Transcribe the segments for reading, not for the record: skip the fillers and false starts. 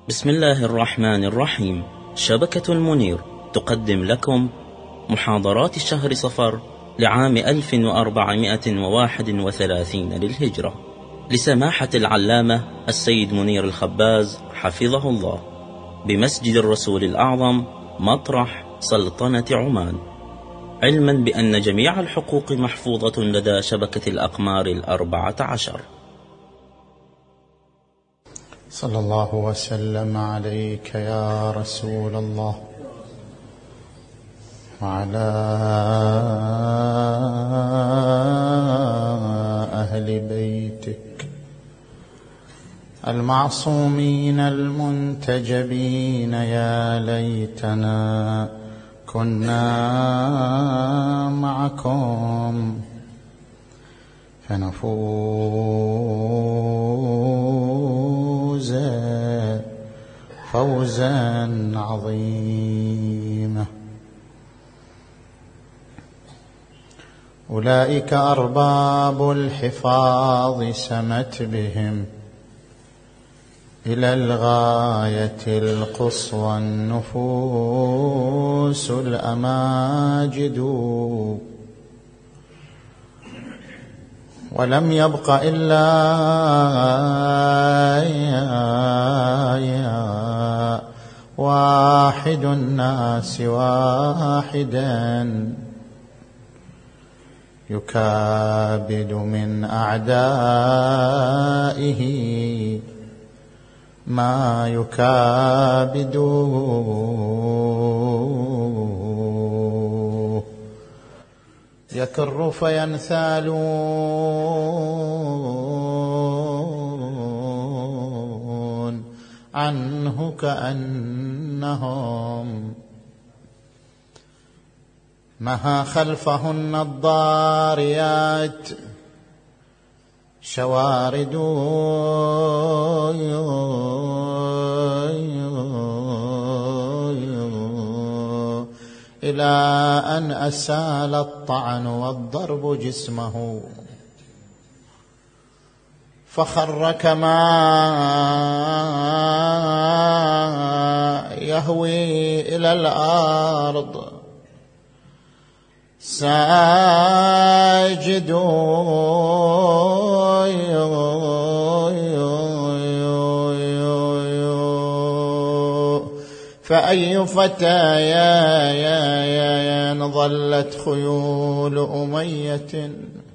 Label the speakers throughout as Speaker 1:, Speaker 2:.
Speaker 1: بسم الله الرحمن الرحيم. شبكة المنير تقدم لكم محاضرات شهر صفر لعام 1431 للهجرة لسماحة العلامة السيد منير الخباز حفظه الله بمسجد الرسول الأعظم مطرح سلطنة عمان، علما بأن جميع الحقوق محفوظة لدى شبكة الأقمار 14.
Speaker 2: صلى الله وسلم عليك يا رسول الله وعلى أهل بيتك المعصومين المنتجبين. يا ليتنا كنا معكم فنفوز فوزا عظيما. أولئك أرباب الحفاظ سمت بهم إلى الغاية القصوى النفوس الأماجد، ولم يبق إلا واحد الناس واحدا يكابد من أعدائه ما يكابد، يكر فينثالون عنه كأنهم مها خلفهن الضاريات شوارد إلى أن أسال الطعن والضرب جسمه فخر كما يهوي إلى الأرض ساجد فأي فتايا ظلت خيول أمية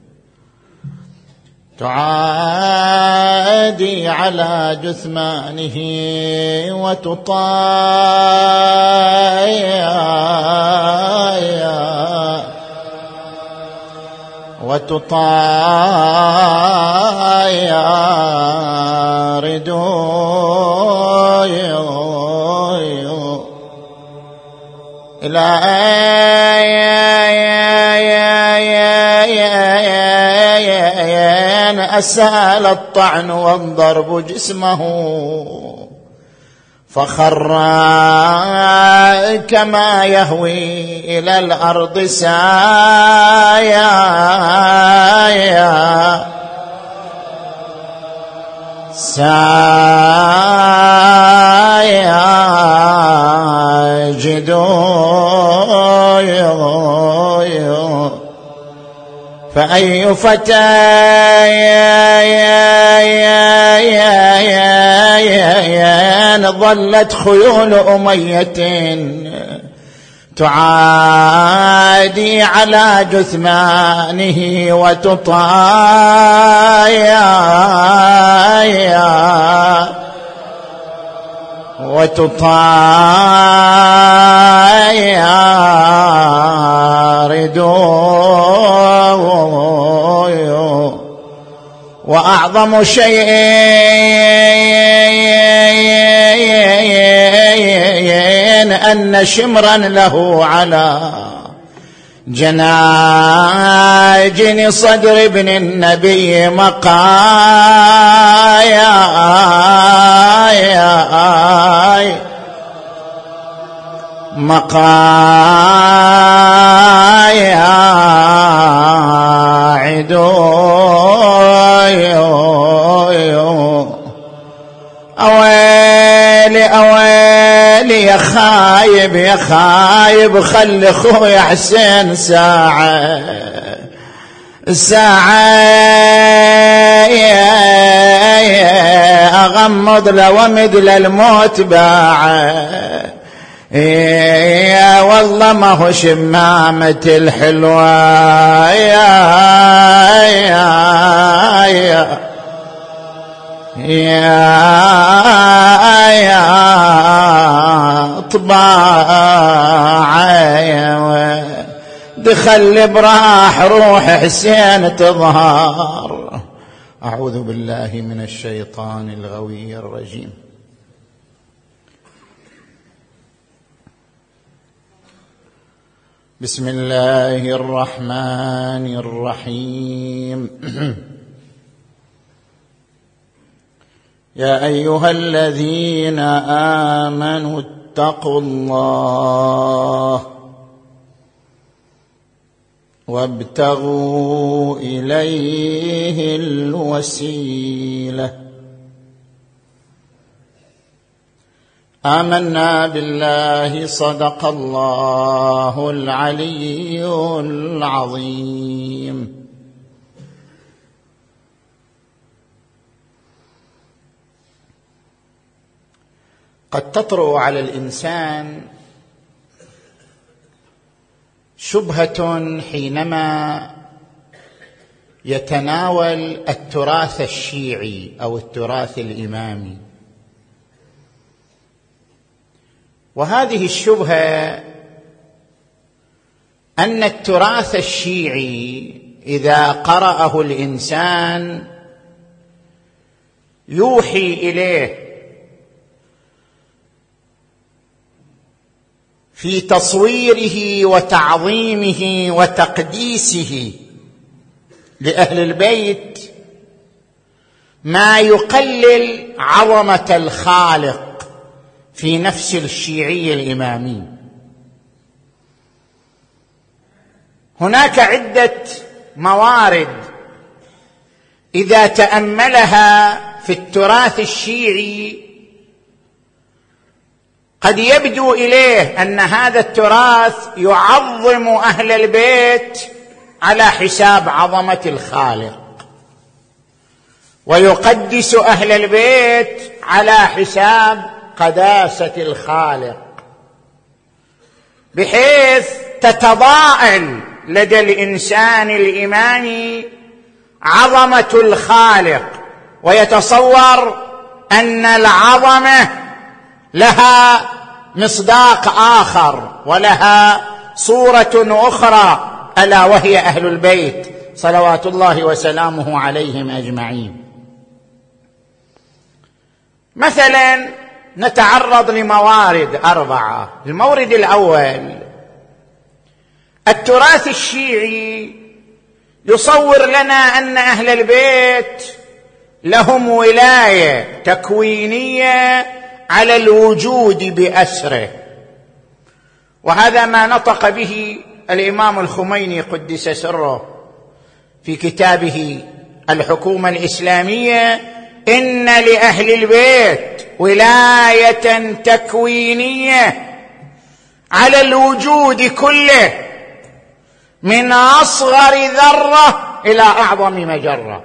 Speaker 2: تعادي على جثمانه وتطايرد إلى أن أسال الطعن والضرب جسمه فخر كما يهوي إلى الأرض ساجد فأي فتايا ظلت خيول أمية تعادي على جثمانه وتطايرد وأعظم شيء أن شمرا له على جناجن صدر ابن النبي مقايد أوين ويلي يا خايب يا خايب، خلي اخويا حسين ساعة اغمض له ومثل الموت باعه. يا والله ما هو شمامة الحلوة يا طباعة، دخل براح روح حسين تظهر. أعوذ بالله من الشيطان الغوي الرجيم. بسم الله الرحمن الرحيم. يا أيها الذين آمنوا اتقوا الله وابتغوا إليه الوسيلة. آمنا بالله صدق الله العلي العظيم. قد تطرأ على الإنسان شبهة حينما يتناول التراث الشيعي أو التراث الإمامي، وهذه الشبهة أن التراث الشيعي إذا قرأه الإنسان يوحي إليه في تصويره وتعظيمه وتقديسه لأهل البيت ما يقلل عظمة الخالق في نفس الشيعي الإمامي. هناك عدة موارد إذا تأملها في التراث الشيعي قد يبدو إليه أن هذا التراث يعظم أهل البيت على حساب عظمة الخالق، ويقدس أهل البيت على حساب قداسة الخالق، بحيث تتضاءل لدى الإنسان الإيماني عظمة الخالق، ويتصور أن العظمة لها مصداق آخر ولها صورة أخرى، ألا وهي أهل البيت صلوات الله وسلامه عليهم أجمعين. مثلا نتعرض لموارد 4. المورد الأول، التراث الشيعي يصور لنا أن أهل البيت لهم ولاية تكوينية على الوجود بأسره، وهذا ما نطق به الإمام الخميني قدس سره في كتابه الحكومة الإسلامية: إن لأهل البيت ولاية تكوينية على الوجود كله، من أصغر ذرة إلى أعظم مجرة.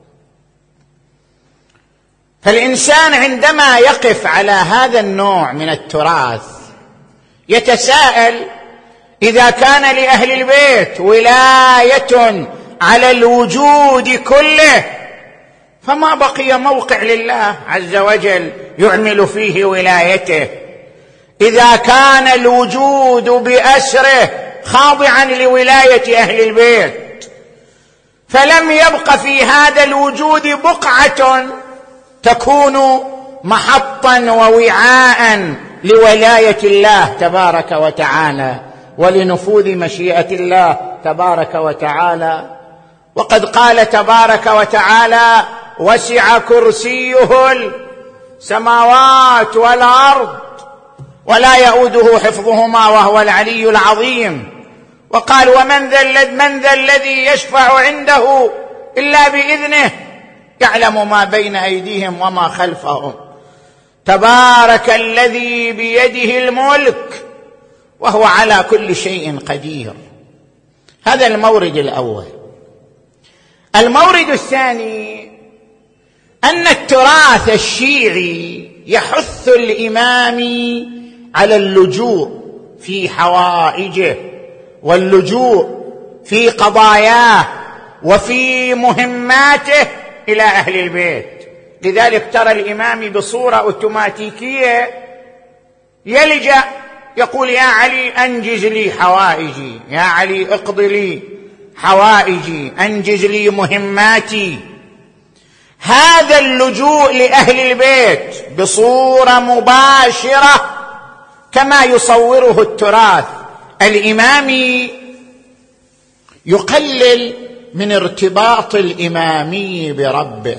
Speaker 2: فالإنسان عندما يقف على هذا النوع من التراث يتساءل: إذا كان لأهل البيت ولاية على الوجود كله، فما بقي موقع لله عز وجل يعمل فيه ولايته؟ إذا كان الوجود بأسره خاضعا لولاية أهل البيت، فلم يبق في هذا الوجود بقعة تكون محطا ووعاء لولاية الله تبارك وتعالى ولنفوذ مشيئة الله تبارك وتعالى. وقد قال تبارك وتعالى: وسع كرسيه السماوات والأرض ولا يؤوده حفظهما وهو العلي العظيم. وقال: ومن ذا الذي يشفع عنده إلا بإذنه يعلم ما بين أيديهم وما خلفهم تبارك الذي بيده الملك وهو على كل شيء قدير. هذا المورد الأول. المورد الثاني أن التراث الشيعي يحث الإمام على اللجوء في حوائجه واللجوء في قضاياه وفي مهماته إلى أهل البيت. لذلك ترى الإمام بصورة أوتوماتيكية يلجأ يقول يا علي أنجز لي حوائجي، يا علي اقض لي حوائجي، أنجز لي مهماتي. هذا اللجوء لأهل البيت بصورة مباشرة كما يصوره التراث الإمامي يقلل من ارتباط الإمامي بربه،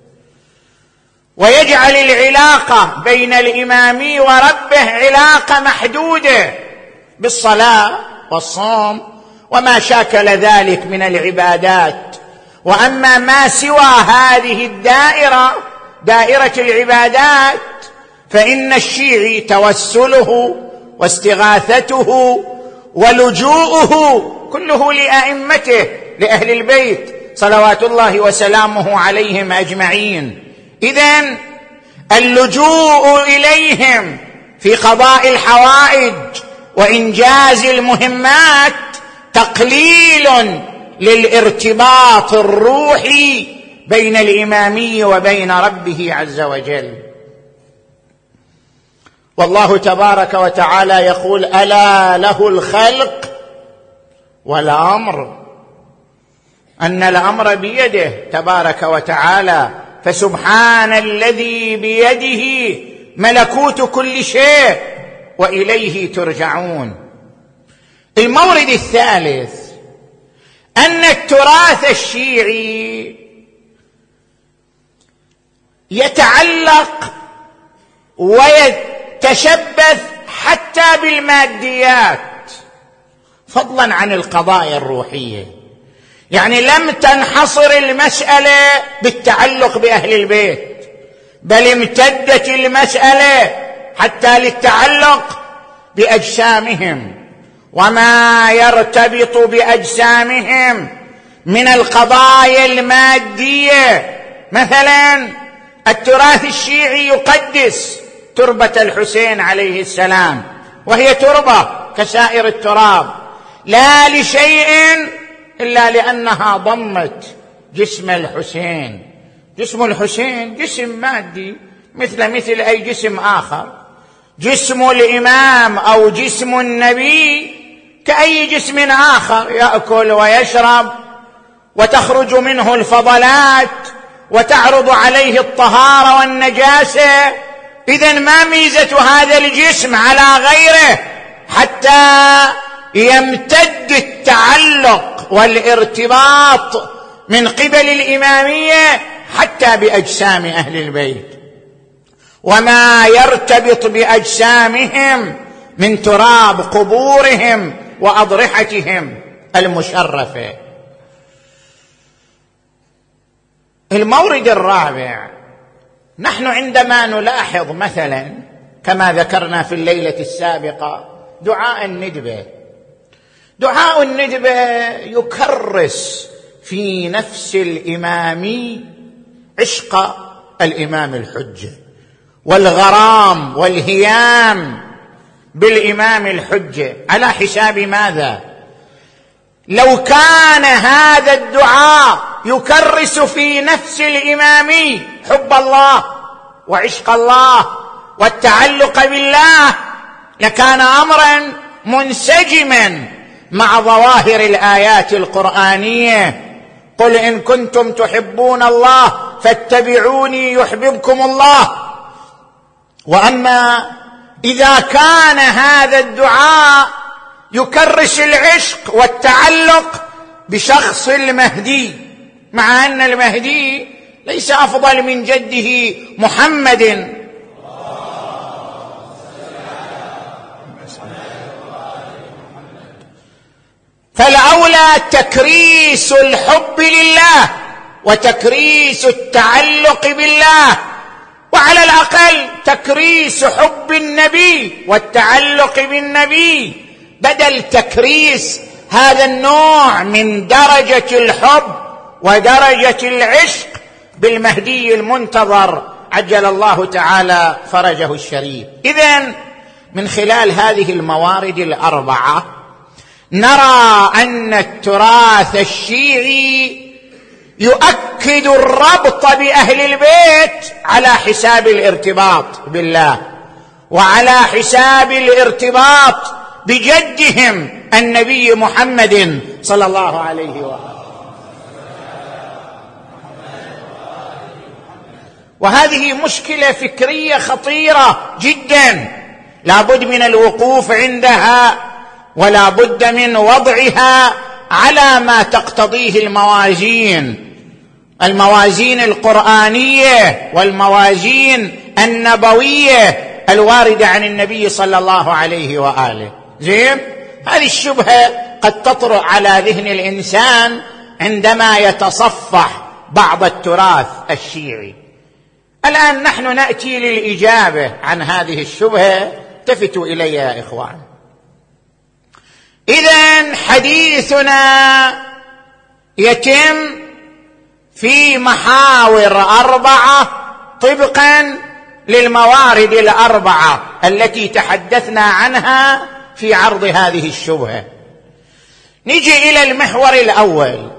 Speaker 2: ويجعل العلاقة بين الإمامي وربه علاقة محدودة بالصلاة والصوم وما شاكل ذلك من العبادات. وأما ما سوى هذه الدائرة، دائرة العبادات، فإن الشيعي توسله واستغاثته ولجوءه كله لأئمته لأهل البيت صلوات الله وسلامه عليهم أجمعين. إذن اللجوء إليهم في قضاء الحوائج وإنجاز المهمات تقليل للارتباط الروحي بين الإمامي وبين ربه عز وجل. والله تبارك وتعالى يقول ألا له الخلق والأمر، أن الأمر بيده تبارك وتعالى، فسبحان الذي بيده ملكوت كل شيء وإليه ترجعون. المورد الثالث أن التراث الشيعي يتعلق ويتشبث حتى بالماديات فضلا عن القضايا الروحية. يعني لم تنحصر المسألة بالتعلق بأهل البيت، بل امتدت المسألة حتى للتعلق بأجسامهم وما يرتبط بأجسامهم من القضايا المادية. مثلا التراث الشيعي يقدس تربة الحسين عليه السلام، وهي تربة كسائر التراب، لا لشيء إلا لأنها ضمت جسم الحسين. جسم الحسين جسم مادي مثل أي جسم آخر. جسم الإمام أو جسم النبي كأي جسم آخر، يأكل ويشرب وتخرج منه الفضلات وتعرض عليه الطهارة والنجاسة. إذن ما ميزة هذا الجسم على غيره حتى يمتد التعلق والارتباط من قبل الإمامية حتى بأجسام أهل البيت، وما يرتبط بأجسامهم من تراب قبورهم وأضرحتهم المشرفة. المورد الرابع، نحن عندما نلاحظ مثلا كما ذكرنا في الليلة السابقة دعاء الندبة، دعاء الندبة يكرس في نفس الإمامي عشق الإمام الحجة والغرام والهيام بالإمام الحجة. على حساب ماذا؟ لو كان هذا الدعاء يكرس في نفس الإمامي حب الله وعشق الله والتعلق بالله لكان أمرا منسجما مع ظواهر الآيات القرآنية. قل إن كنتم تحبون الله فاتبعوني يحببكم الله. وأما إذا كان هذا الدعاء يكرس العشق والتعلق بشخص المهدي، مع أن المهدي ليس أفضل من جده محمد، فالأولى تكريس الحب لله وتكريس التعلق بالله، وعلى الأقل تكريس حب النبي والتعلق بالنبي بدل تكريس هذا النوع من درجة الحب ودرجة العشق بالمهدي المنتظر عجل الله تعالى فرجه الشريف. إذن من خلال هذه الموارد الأربعة نرى أن التراث الشيعي يؤكد الربط بأهل البيت على حساب الارتباط بالله وعلى حساب الارتباط بجدهم النبي محمد صلى الله عليه وآله. وهذه مشكلة فكرية خطيرة جدا لا بد من الوقوف عندها ولا بد من وضعها على ما تقتضيه الموازين القرآنية والموازين النبوية الواردة عن النبي صلى الله عليه وآله. زين، هذه الشبهة قد تطرأ على ذهن الإنسان عندما يتصفح بعض التراث الشيعي. الآن نحن نأتي للإجابة عن هذه الشبهة. التفتوا إلي يا إخوان. إذن حديثنا يتم في محاور 4 طبقا للموارد 4 التي تحدثنا عنها في عرض هذه الشبهة. نجي إلى المحور الأول،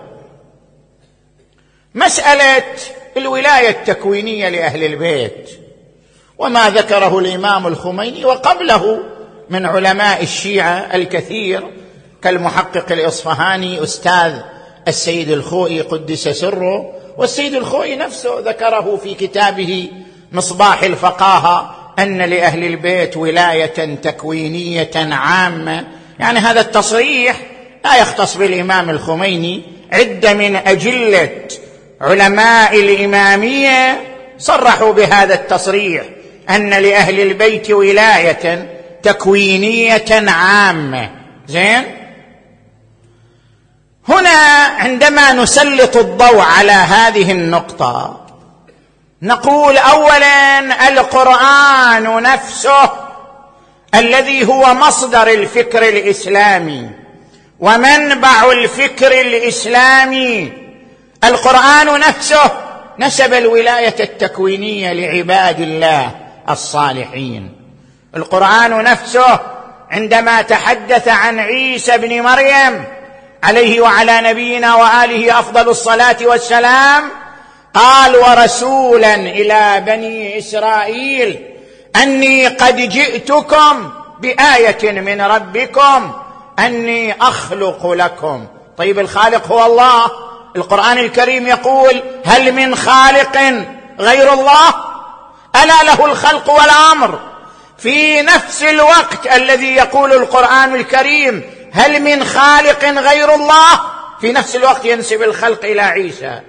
Speaker 2: مسألة الولاية التكوينية لأهل البيت وما ذكره الإمام الخميني وقبله من علماء الشيعة الكثير كالمحقق الإصفهاني أستاذ السيد الخوئي قدس سره، والسيد الخوئي نفسه ذكره في كتابه مصباح الفقاهة أن لأهل البيت ولاية تكوينية عامة. يعني هذا التصريح لا يختص بالإمام الخميني، عدة من أجلة علماء الإمامية صرحوا بهذا التصريح أن لأهل البيت ولاية تكوينية عامة. زين، هنا عندما نسلط الضوء على هذه النقطة نقول أولا القرآن نفسه الذي هو مصدر الفكر الإسلامي ومنبع الفكر الإسلامي، القرآن نفسه نسب الولاية التكوينية لعباد الله الصالحين. القرآن نفسه عندما تحدث عن عيسى بن مريم عليه وعلى نبينا وآله أفضل الصلاة والسلام قال ورسولا إلى بني إسرائيل أني قد جئتكم بآية من ربكم أني أخلق لكم. طيب، الخالق هو الله. القرآن الكريم يقول هل من خالق غير الله؟ ألا له الخلق والأمر. في نفس الوقت الذي يقول القرآن الكريم هل من خالق غير الله، في نفس الوقت ينسب الخلق إلى عيسى.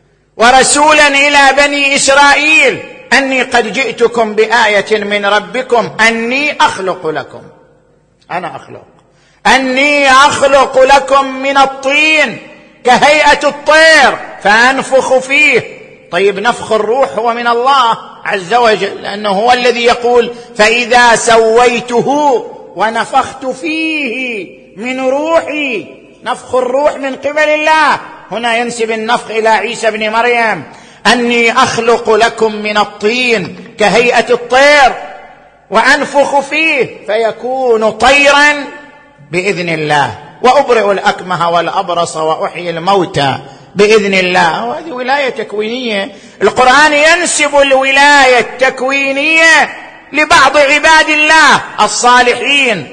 Speaker 2: ورسولا إلى بني إسرائيل أني قد جئتكم بآية من ربكم أني أخلق لكم، أنا أخلق، أني أخلق لكم من الطين كهيئة الطير فأنفخ فيه. طيب، نفخ الروح هو من الله عز وجل، لأنه هو الذي يقول فإذا سويته ونفخت فيه من روحي. نفخ الروح من قبل الله. هنا ينسب النفخ إلى عيسى بن مريم أني أخلق لكم من الطين كهيئة الطير وأنفخ فيه فيكون طيرا بإذن الله، وأبرئ الأكمه والأبرص وأحيي الموتى بإذن الله. وهذه ولاية تكوينية. القرآن ينسب الولاية التكوينية لبعض عباد الله الصالحين.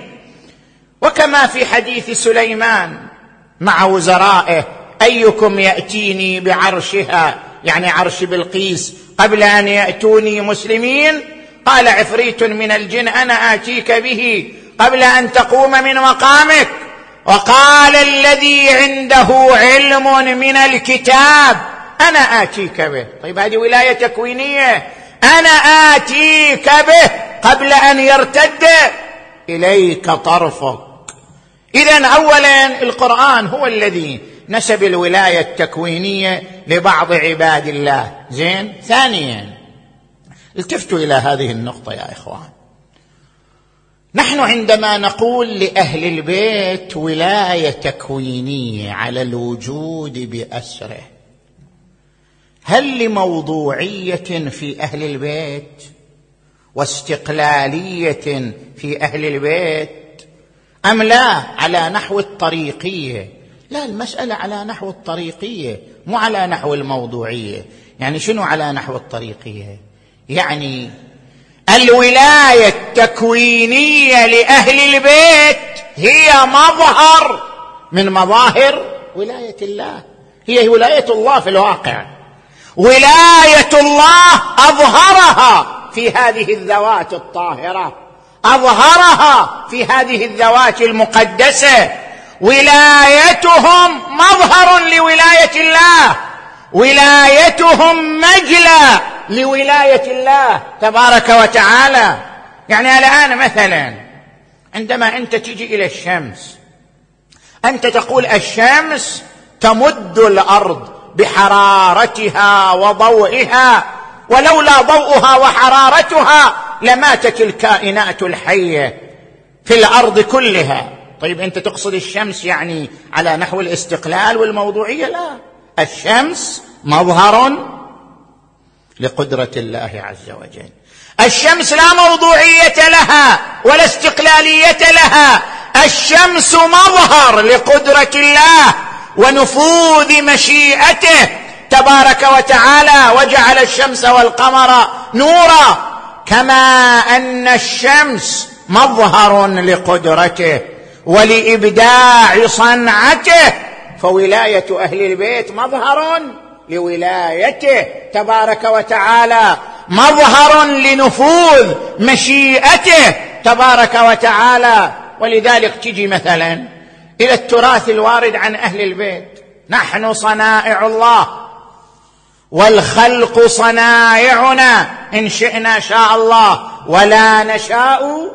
Speaker 2: وكما في حديث سليمان مع وزرائه أيكم يأتيني بعرشها، يعني عرش بلقيس، قبل أن يأتوني مسلمين؟ قال عفريت من الجن أنا آتيك به قبل أن تقوم من مقامك. وقال الذي عنده علم من الكتاب أنا آتيك به. طيب، هذه ولاية تكوينية، أنا آتيك به قبل أن يرتد إليك طرفك. إذن أولا القرآن هو الذي نسب الولاية التكوينية لبعض عباد الله. زين، ثانيا التفتوا إلى هذه النقطة يا إخوان. نحن عندما نقول لأهل البيت ولاية تكوينية على الوجود بأسره، هل لموضوعية في أهل البيت واستقلالية في أهل البيت أم لا على نحو الطريقية؟ لا، المسألة على نحو الطريقية مو على نحو الموضوعية. يعني شنو على نحو الطريقية؟ يعني الولاية التكوينية لأهل البيت هي مظهر من مظاهر ولاية الله، هي ولاية الله في الواقع. ولاية الله أظهرها في هذه الذوات الطاهرة، أظهرها في هذه الذوات المقدسة. ولايتهم مظهر لولاية الله، ولايتهم مجلى لولاية الله تبارك وتعالى. يعني الآن مثلا عندما أنت تجي إلى الشمس، أنت تقول الشمس تمد الأرض بحرارتها وضوئها، ولولا ضوءها وحرارتها لماتت الكائنات الحية في الأرض كلها. طيب أنت تقصد الشمس يعني على نحو الاستقلال والموضوعية؟ لا، الشمس مظهر لقدرة الله عز وجل. الشمس لا موضوعية لها ولا استقلالية لها، الشمس مظهر لقدرة الله ونفوذ مشيئته تبارك وتعالى، وجعل الشمس والقمر نورا. كما أن الشمس مظهر لقدرته ولإبداع صنعته، فولاية أهل البيت مظهر لولايته تبارك وتعالى، مظهر لنفوذ مشيئته تبارك وتعالى. ولذلك تجي مثلا إلى التراث الوارد عن أهل البيت: نحن صنائع الله والخلق صنائعنا، إن شئنا شاء الله ولا نشاء.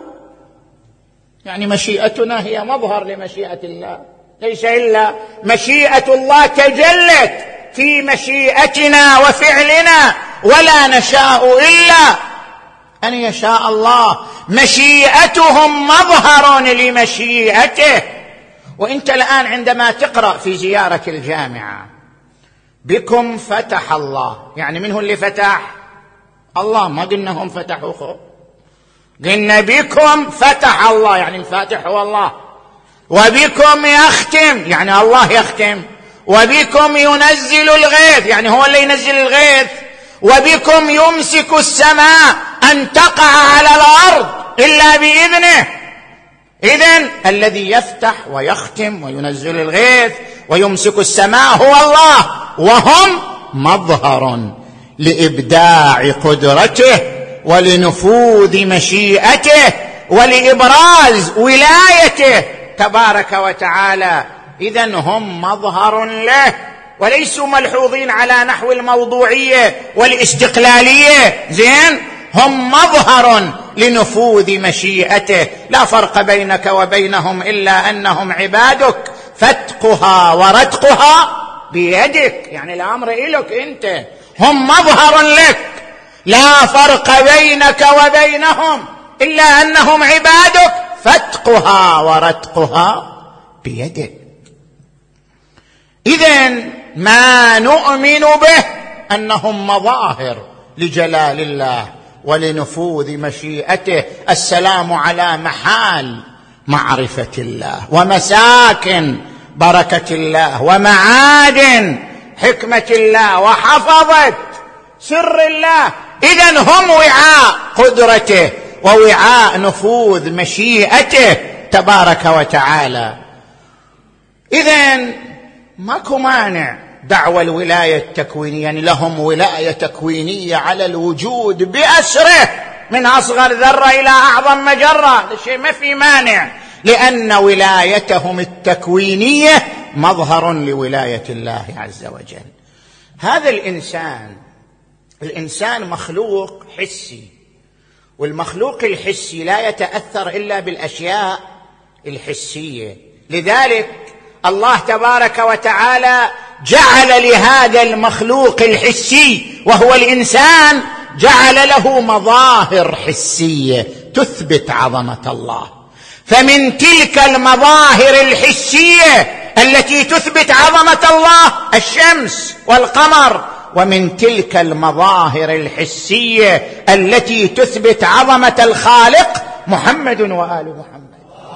Speaker 2: يعني مشيئتنا هي مظهر لمشيئة الله، ليس إلا مشيئة الله تجلت في مشيئتنا وفعلنا، ولا نشاء إلا أن يشاء الله. مشيئتهم مظهر لمشيئته. وإنت الآن عندما تقرأ في زيارة الجامعة: بكم فتح الله، يعني من هو اللي فتح؟ الله، ما قلنا هم فتحوا قلنا بكم فتح الله، يعني الفاتح هو الله. وبكم يختم، يعني الله يختم. وبكم ينزل الغيث، يعني هو اللي ينزل الغيث. وبكم يمسك السماء أن تقع على الأرض إلا بإذنه. إذن الذي يفتح ويختم وينزل الغيث ويمسك السماء هو الله، وهم مظهر لإبداع قدرته ولنفوذ مشيئته ولإبراز ولايته تبارك وتعالى. إذن هم مظهر له، وليسوا ملحوظين على نحو الموضوعية والاستقلالية. زين، هم مظهر لنفوذ مشيئته. لا فرق بينك وبينهم إلا أنهم عبادك، فتقها ورتقها بيدك، يعني الأمر إلك أنت، هم مظهر لك. لا فرق بينك وبينهم إلا أنهم عبادك، فتقها ورتقها بيدك. إذن ما نؤمن به أنهم مظاهر لجلال الله ولنفوذ مشيئته. السلام على محال معرفة الله، ومساكن بركة الله، ومعادن حكمة الله، وحفظة سر الله. إذن هم وعاء قدرته ووعاء نفوذ مشيئته تبارك وتعالى. إذن ماكو مانع دعوى الولاية التكوينية، يعني لهم ولاية تكوينية على الوجود بأسره، من أصغر ذرة إلى أعظم مجرة، هذا الشيء ما في مانع، لأن ولايتهم التكوينية مظهر لولاية الله عز وجل. هذا الإنسان مخلوق حسي، والمخلوق الحسي لا يتأثر إلا بالأشياء الحسية. لذلك الله تبارك وتعالى جعل لهذا المخلوق الحسي وهو الإنسان جعل له مظاهر حسية تثبت عظمة الله. فمن تلك المظاهر الحسية التي تثبت عظمة الله الشمس والقمر، ومن تلك المظاهر الحسية التي تثبت عظمة الخالق محمد وآل محمد.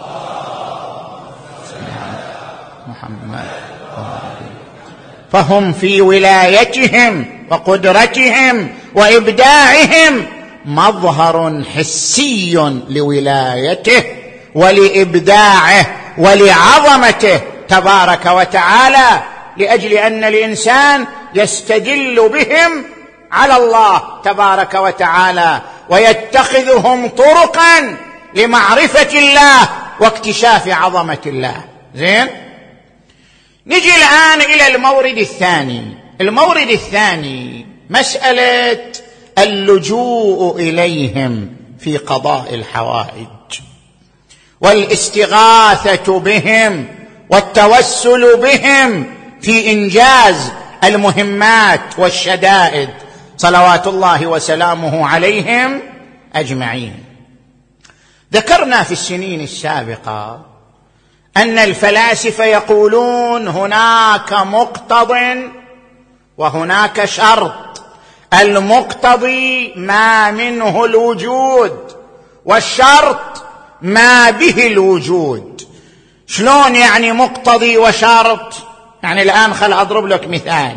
Speaker 2: فهم في ولايتهم وقدرتهم وإبداعهم مظهر حسي لولايته ولإبداعه ولعظمته تبارك وتعالى، لأجل أن الإنسان يستدل بهم على الله تبارك وتعالى ويتخذهم طرقا لمعرفة الله واكتشاف عظمة الله. زين، نجي الآن إلى المورد الثاني. المورد الثاني مسألة اللجوء إليهم في قضاء الحوائج والاستغاثة بهم والتوسل بهم في إنجاز المهمات والشدائد صلوات الله وسلامه عليهم أجمعين. ذكرنا في السنين السابقة أن الفلاسفة يقولون هناك مقتض وهناك شرط. المقتضي ما منه الوجود، والشرط ما به الوجود. شلون يعني مقتضي وشرط؟ يعني الآن خل أضرب لك مثال.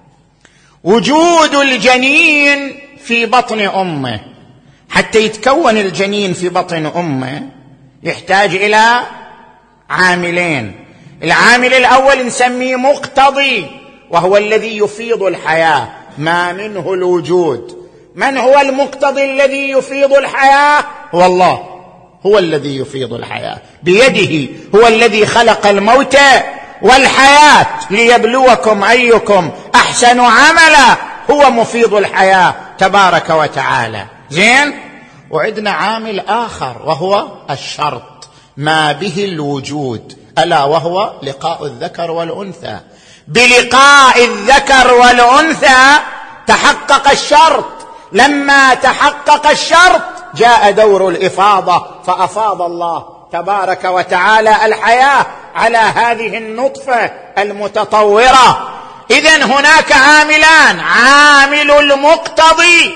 Speaker 2: وجود الجنين في بطن أمه، حتى يتكون الجنين في بطن أمه يحتاج إلى عاملين. العامل الأول نسميه مقتضي، وهو الذي يفيض الحياة، ما منه الوجود. من هو المقتضي الذي يفيض الحياة؟ هو الله، هو الذي يفيض الحياة بيده. هو الذي خلق الموت والحياة ليبلوكم أيكم أحسن عملا. هو مفيض الحياة تبارك وتعالى. زين، وعندنا عامل آخر وهو الشرط، ما به الوجود، ألا وهو لقاء الذكر والأنثى. بلقاء الذكر والأنثى تحقق الشرط. لما تحقق الشرط جاء دور الإفاضة، فأفاض الله تبارك وتعالى الحياة على هذه النطفة المتطورة. إذن هناك عاملان، عامل المقتضي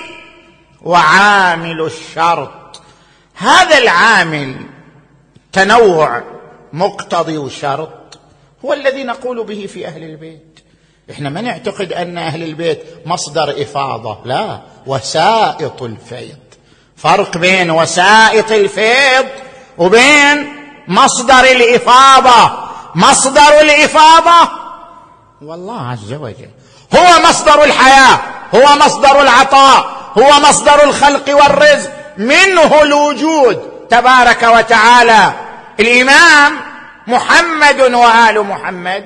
Speaker 2: وعامل الشرط. هذا العامل تنوع مقتضي وشرط هو الذي نقول به في أهل البيت. إحنا ما نعتقد أن أهل البيت مصدر إفاضة، لا، وسائط الفيض. فرق بين وسائط الفيض وبين مصدر الإفاضة. مصدر الإفاضة والله عز وجل، هو مصدر الحياة، هو مصدر العطاء، هو مصدر الخلق والرزق، منه الوجود تبارك وتعالى. الإمام محمد وآل محمد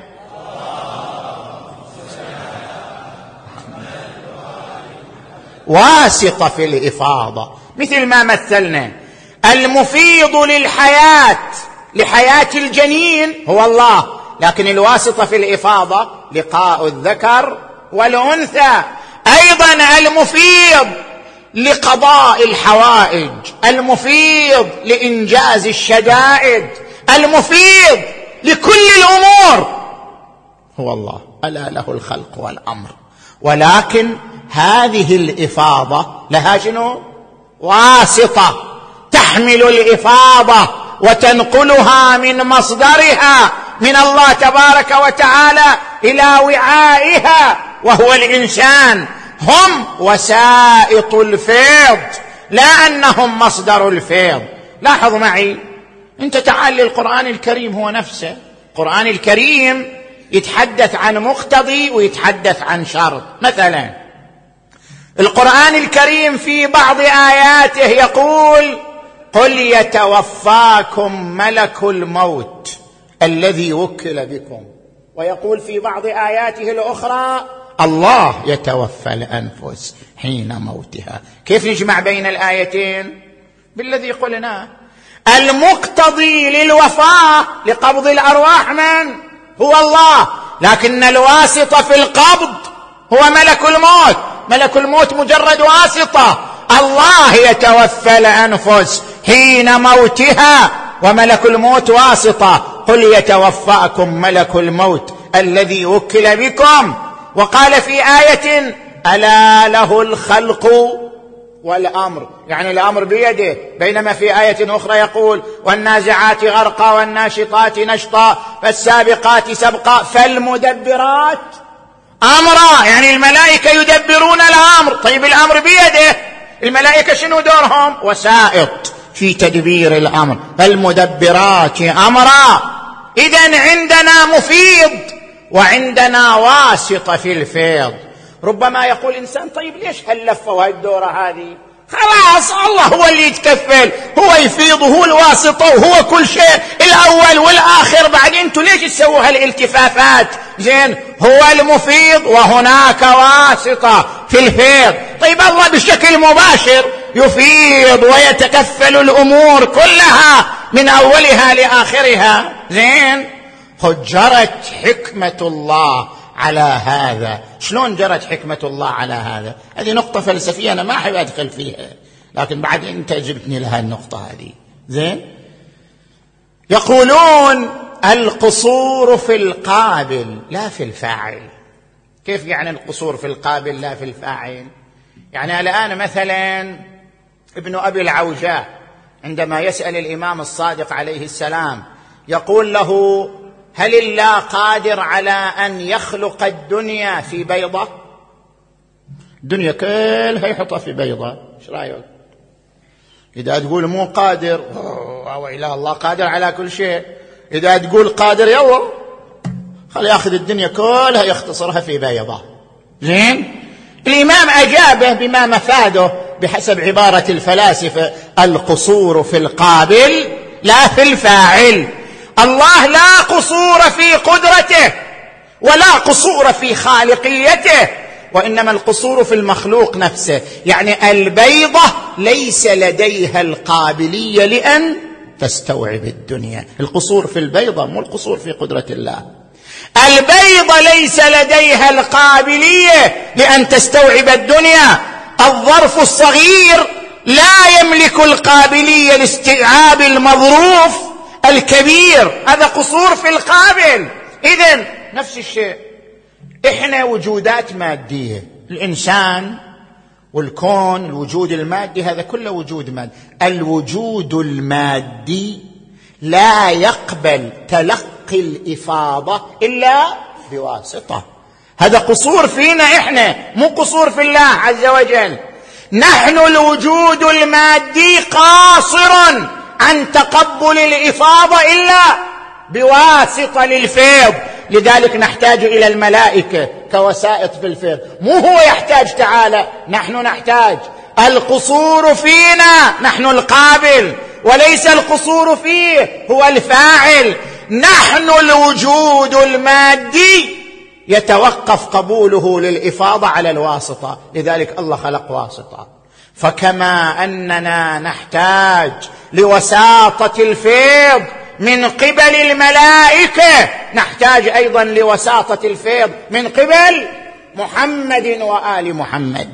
Speaker 2: واسطة في الإفاضة، مثل ما مثلنا. المفيض للحياة، لحياة الجنين هو الله، لكن الواسطة في الإفاضة لقاء الذكر والأنثى. أيضا المفيض لقضاء الحوائج، المفيض لإنجاز الشدائد، المفيض لكل الأمور هو الله، ألا له الخلق والأمر. ولكن هذه الإفاضة لها شنو؟ واسطة تحمل الإفاضة وتنقلها من مصدرها من الله تبارك وتعالى إلى وعائها، وهو الإنسان. هم وسائط الفيض، لا أنهم مصدر الفيض. لاحظ معي، أنت تعال للقرآن الكريم، هو نفسه. القرآن الكريم يتحدث عن مقتضي ويتحدث عن شرط. مثلا القرآن الكريم في بعض آياته يقول: قل يتوفاكم ملك الموت الذي وكل بكم. ويقول في بعض آياته الأخرى: الله يتوفى الأنفس حين موتها. كيف نجمع بين الآيتين؟ بالذي قلناه. المقتضي للوفاة لقبض الأرواح من؟ هو الله، لكن الواسطة في القبض هو ملك الموت. ملك الموت مجرد واسطة. الله يتوفى الأنفس حين موتها وملك الموت واسطة. قل يتوفاكم ملك الموت الذي وكل بكم. وقال في آية ألا له الخلق والأمر، يعني الأمر بيده، بينما في آية أخرى يقول والنازعات غرقا والناشطات نشطا فالسابقات سبقا فالمدبرات أمرا، يعني الملائكة يدبرون الأمر. طيب الأمر بيده، الملائكة شنو دورهم؟ وسائط في تدبير الأمر. فالمدبرات أمرا. إذن عندنا مفيض وعندنا واسطة في الفيض. ربما يقول إنسان طيب ليش هاللفة وهالدورة هذه؟ خلاص الله هو اللي يتكفل، هو يفيض وهو الواسطة وهو كل شيء، الأول والآخر، بعدين انتوا ليش تسووا هالالتفافات؟ زين، هو المفيض وهناك واسطة في الفيض. طيب الله بشكل مباشر يفيض ويتكفل الأمور كلها من أولها لآخرها. زين، قد جرت حكمة الله على هذا. شلون جرت حكمة الله على هذا؟ هذه نقطة فلسفية أنا ما أحب أدخل فيها، لكن بعد أنت جبتني لها النقطة هذه. زين، يقولون القصور في القابل لا في الفاعل. كيف يعني القصور في القابل لا في الفاعل؟ يعني الآن مثلا ابن أبي العوجاء عندما يسأل الإمام الصادق عليه السلام يقول له هل الله قادر على أن يخلق الدنيا في بيضة؟ الدنيا كلها يحطها في بيضة، ايش رأيك؟ إذا تقول مو قادر، أو إله الله قادر على كل شيء. إذا تقول قادر، يلا خلي ياخذ الدنيا كلها يختصرها في بيضة. زين، الإمام أجابه بما مفاده بحسب عبارة الفلاسفة القصور في القابل لا في الفاعل. الله لا قصور في قدرته ولا قصور في خالقيته، وإنما القصور في المخلوق نفسه. يعني البيضة ليس لديها القابلية لأن تستوعب الدنيا. القصور في البيضة مو القصور في قدرة الله. البيضة ليس لديها القابلية لأن تستوعب الدنيا. الظرف الصغير لا يملك القابلية لاستيعاب المظروف الكبير. هذا قصور في القابل. إذن نفس الشيء، إحنا وجودات مادية، الإنسان والكون، الوجود المادي هذا كله وجود مادي. الوجود المادي لا يقبل تلقي الإفاضة إلا بواسطة. هذا قصور فينا إحنا، مو قصور في الله عز وجل. نحن الوجود المادي قاصر عن تقبل الإفاضة إلا بواسطة للفيض. لذلك نحتاج إلى الملائكة كوسائط في الفيض. مو هو يحتاج تعالى، نحن نحتاج. القصور فينا، نحن القابل، وليس القصور فيه هو الفاعل. نحن الوجود المادي يتوقف قبوله للإفاضة على الواسطة، لذلك الله خلق واسطة. فكما أننا نحتاج لوساطة الفيض من قبل الملائكة، نحتاج أيضا لوساطة الفيض من قبل محمد وآل محمد.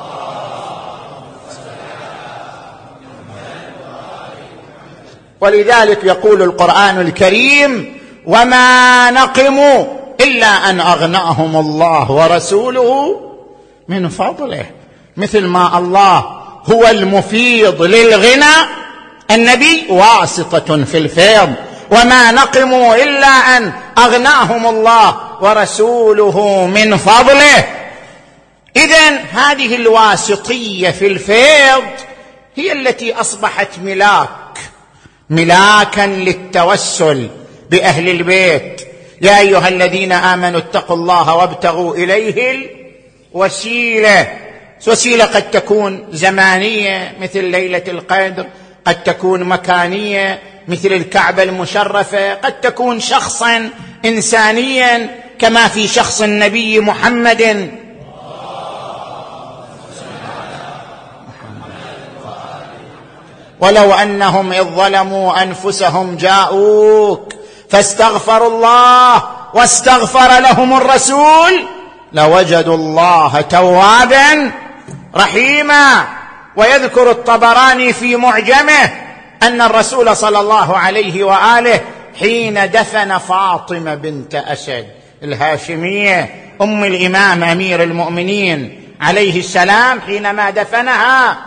Speaker 2: ولذلك يقول القرآن الكريم وما نقموا إلا أن أغناهم الله ورسوله من فضله. مثل ما الله هو المفيض للغنى، النبي واسطة في الفيض. وما نقموا إلا أن أغناهم الله ورسوله من فضله. إذن هذه الواسطية في الفيض هي التي أصبحت ملاكا للتوسل بأهل البيت. يا أيها الذين آمنوا اتقوا الله وابتغوا إليه الوسيلة. وسيلة قد تكون زمانية مثل ليلة القدر، قد تكون مكانية مثل الكعبة المشرفة، قد تكون شخصا إنسانيا كما في شخص النبي محمد. ولو أنهم إذ ظلموا أنفسهم جاءوك فاستغفروا الله واستغفر لهم الرسول لوجدوا الله توابا رحيما. ويذكر الطبراني في معجمه أن الرسول صلى الله عليه وآله حين دفن فاطمة بنت أسد الهاشمية أم الإمام أمير المؤمنين عليه السلام، حينما دفنها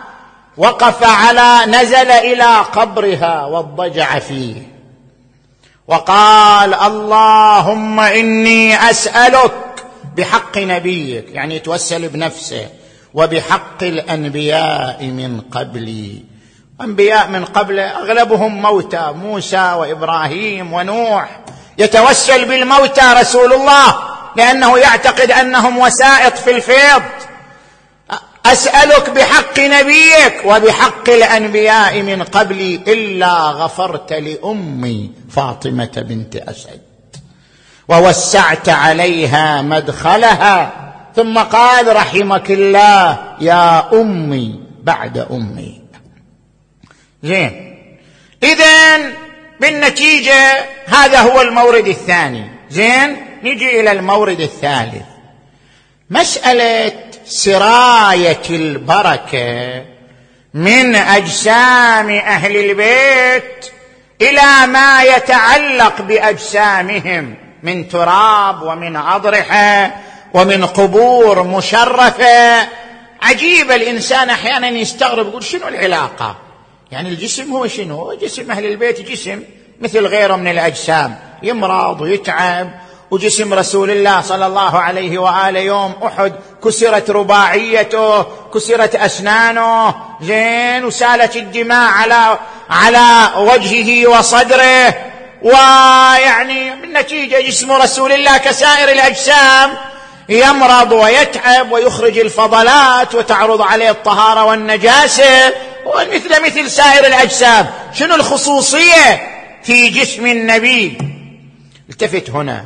Speaker 2: نزل إلى قبرها واضطجع فيه وقال: اللهم إني أسألك بحق نبيك، يعني يتوسل بنفسه، وبحق الأنبياء من قبلي. أنبياء من قبله أغلبهم موتى، موسى وإبراهيم ونوح، يتوسل بالموتى رسول الله لأنه يعتقد أنهم وسائط في الفيض. أسألك بحق نبيك وبحق الأنبياء من قبلي إلا غفرت لأمي فاطمة بنت أسد ووسعت عليها مدخلها. ثم قال: رحمك الله يا أمي بعد أمي. زين، إذن بالنتيجة هذا هو المورد الثاني. زين، نجي إلى المورد الثالث، مسألة سراية البركة من أجسام أهل البيت إلى ما يتعلق بأجسامهم من تراب ومن أضرحة ومن قبور مشرفة. عجيب، الإنسان أحيانا يستغرب يقول: شنو العلاقة؟ يعني الجسم هو شنو؟ هو جسم أهل البيت جسم مثل غيره من الأجسام، يمرض ويتعب. وجسم رسول الله صلى الله عليه وآله يوم أحد كسرت رباعيته، كسرت أسنانه، زين، وسالت الدماء على وجهه وصدره. ويعني بالنتيجة جسم رسول الله كسائر الأجسام يمرض ويتعب ويخرج الفضلات وتعرض عليه الطهارة والنجاسة، مثل سائر الأجسام. شنو الخصوصية في جسم النبي؟ التفت هنا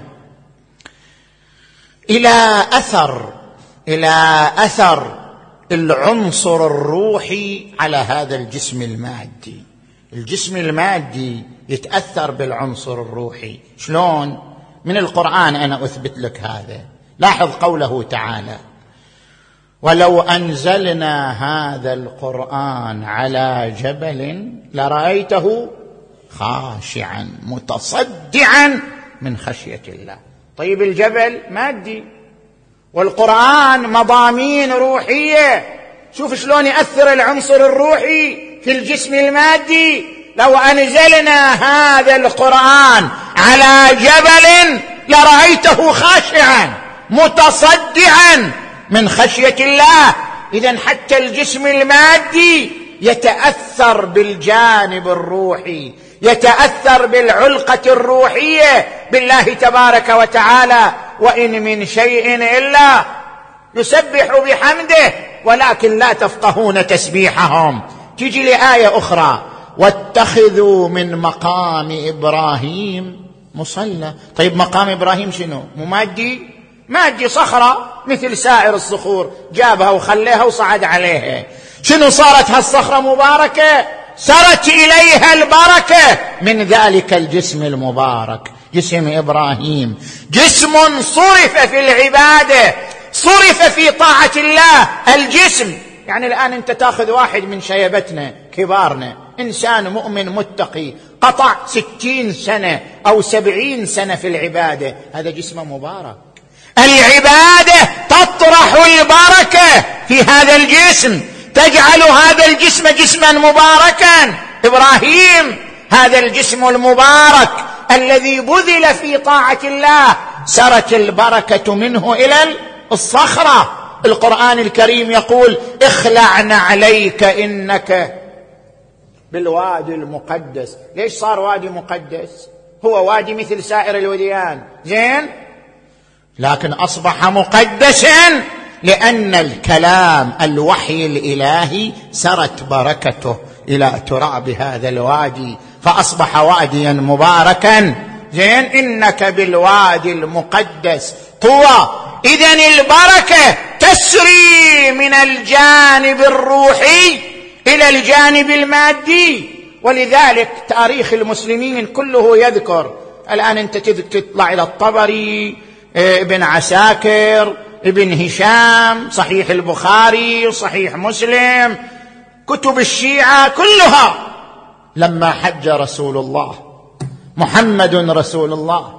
Speaker 2: إلى أثر العنصر الروحي على هذا الجسم المادي. الجسم المادي يتأثر بالعنصر الروحي. شلون؟ من القرآن أنا أثبت لك هذا. لاحظ قوله تعالى: ولو أنزلنا هذا القرآن على جبل لرأيته خاشعا متصدعا من خشية الله. طيب الجبل مادي والقرآن مضامين روحية، شوف شلون يأثر العنصر الروحي في الجسم المادي. لو أنزلنا هذا القرآن على جبل لرأيته خاشعا متصدعا من خشية الله. إذن حتى الجسم المادي يتأثر بالجانب الروحي، يتأثر بالعلقة الروحية بالله تبارك وتعالى. وإن من شيء إلا يسبح بحمده ولكن لا تفقهون تسبيحهم. تجي لآية أخرى: واتخذوا من مقام إبراهيم مصلى. طيب مقام إبراهيم شنو؟ مادي صخرة مثل سائر الصخور، جابها وخليها وصعد عليها. شنو صارت هالصخرة مباركة؟ سرت إليها البركة من ذلك الجسم المبارك، جسم إبراهيم. جسم صرف في العبادة، صرف في طاعة الله. الجسم يعني الآن أنت تأخذ واحد من شيبتنا كبارنا، إنسان مؤمن متقي، قطع 60 سنة أو 70 سنة في العبادة، هذا جسم مبارك. العبادة تطرح البركة في هذا الجسم، تجعل هذا الجسم جسما مباركا. إبراهيم هذا الجسم المبارك الذي بذل في طاعة الله، سرت البركة منه إلى الصخرة. القرآن الكريم يقول: اخلع عليك إنك بالوادي المقدس. ليش صار وادي مقدس؟ هو وادي مثل سائر الوديان، زين، لكن أصبح مقدسا لأن الكلام الوحي الإلهي سرت بركته إلى تراب هذا الوادي فأصبح واديا مباركا. زين، إنك بالوادي المقدس طوى. إذن البركة تسري من الجانب الروحي إلى الجانب المادي. ولذلك تاريخ المسلمين كله يذكر. الآن أنت تطلع إلى الطبري، ابن عساكر، ابن هشام، صحيح البخاري، صحيح مسلم، كتب الشيعة كلها. لما حج رسول الله محمد رسول الله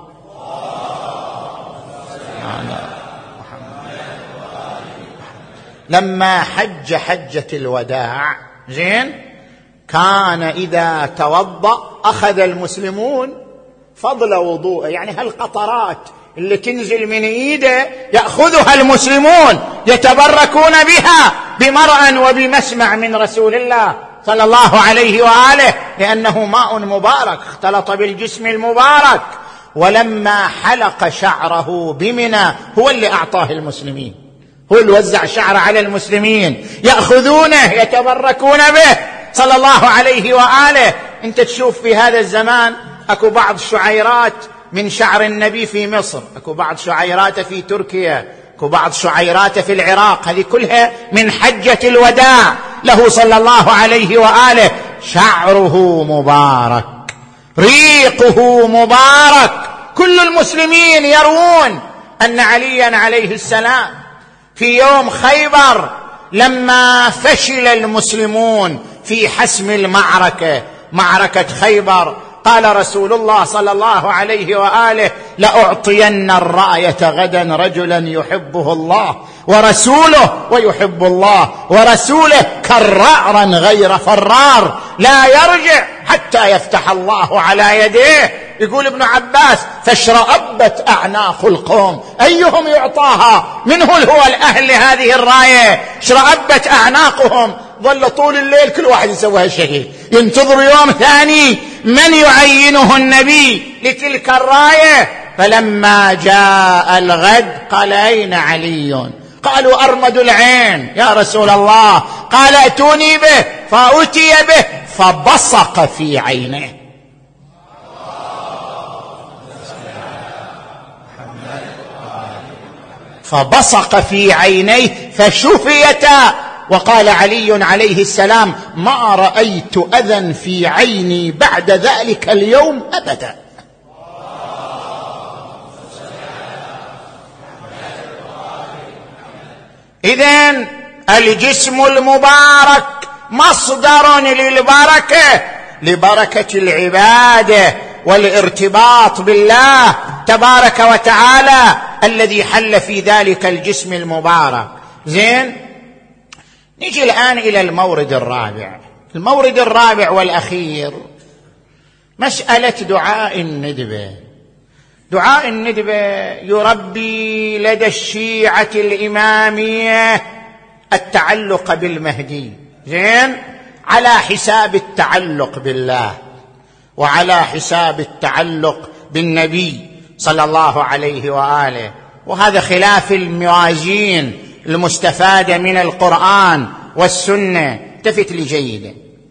Speaker 2: لما حج حجة الوداع، زين، كان إذا توضأ أخذ المسلمون فضل وضوءه، يعني هالقطرات اللي تنزل من إيده يأخذها المسلمون يتبركون بها بمرأى وبمسمع من رسول الله صلى الله عليه وآله، لأنه ماء مبارك اختلط بالجسم المبارك. ولما حلق شعره بمنى، هو اللي أعطاه المسلمين، هو اللي وزع شعره على المسلمين يأخذونه يتبركون به صلى الله عليه وآله. انت تشوف في هذا الزمان اكو بعض شعيرات من شعر النبي في مصر، اكو بعض شعيرات في تركيا، اكو بعض شعيرات في العراق، هذه كلها من حجة الوداع له صلى الله عليه وآله. شعره مبارك، ريقه مبارك. كل المسلمين يروون أن عليا عليه السلام في يوم خيبر لما فشل المسلمون في حسم المعركة، معركة خيبر، قال رسول الله صلى الله عليه وآله: لأعطين الراية غدا رجلا يحبه الله ورسوله ويحب الله ورسوله كالرعر غير فرار لا يرجع حتى يفتح الله على يديه. يقول ابن عباس: فاشرأبت أعناق القوم، أيهم يعطاها؟ من هو الأهل لهذه الراية؟ اشرأبت أعناقهم، ظل طول الليل كل واحد يسويها شهيد، ينتظر يوم ثاني من يعينه النبي لتلك الراية. فلما جاء الغد قال: أين علي؟ قالوا: أرمد العين يا رسول الله. قال: ائتوني به، فأتي به فبصق في عينه. فبصق في عينيه فشفيتا. وقال علي عليه السلام: ما رأيت أذى في عيني بعد ذلك اليوم أبدا. إذن الجسم المبارك مصدر للبركة، لبركة العبادة والارتباط بالله تبارك وتعالى الذي حل في ذلك الجسم المبارك. زين، نجي الآن إلى المورد الرابع. المورد الرابع والأخير مسألة دعاء الندبة. دعاء الندبة يربي لدى الشيعة الإمامية التعلق بالمهدي، زين، على حساب التعلق بالله وعلى حساب التعلق بالنبي صلى الله عليه وآله. وهذا خلاف الموازين المستفادة من القرآن والسنة. التفت لي جيدا.